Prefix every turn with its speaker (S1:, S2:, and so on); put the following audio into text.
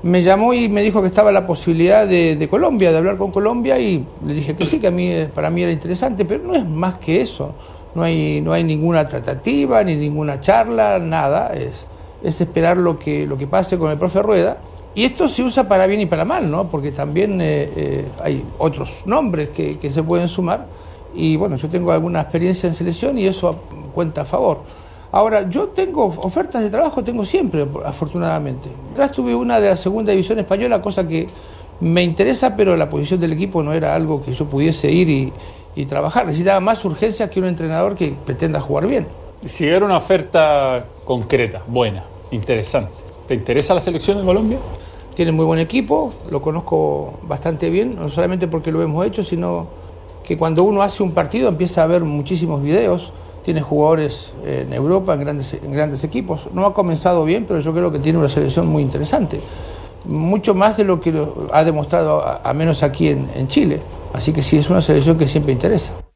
S1: Me llamó y me dijo que estaba la posibilidad de Colombia, de hablar con Colombia, y le dije que sí, que para mí era interesante, pero no es más que eso. No hay ninguna tratativa, ni ninguna charla, nada. Es esperar lo que pase con el profe Rueda. Y esto se usa para bien y para mal, ¿no? Porque también hay otros nombres que se pueden sumar. Y bueno, yo tengo alguna experiencia en selección y eso cuenta a favor. Ahora, yo tengo ofertas de trabajo, tengo siempre, afortunadamente. Atrás tuve una de la segunda división española, cosa que me interesa, pero la posición del equipo no era algo que yo pudiese ir y trabajar. Necesitaba más urgencias que un entrenador que pretenda jugar bien.
S2: Si era una oferta concreta, buena, interesante, ¿te interesa la selección de Colombia?
S1: Tiene muy buen equipo, lo conozco bastante bien, no solamente porque lo hemos hecho, sino que cuando uno hace un partido empieza a ver muchísimos videos. Tiene jugadores en Europa, en grandes equipos. No ha comenzado bien, pero yo creo que tiene una selección muy interesante. Mucho más de lo que ha demostrado, a menos aquí en Chile. Así que sí, es una selección que siempre interesa.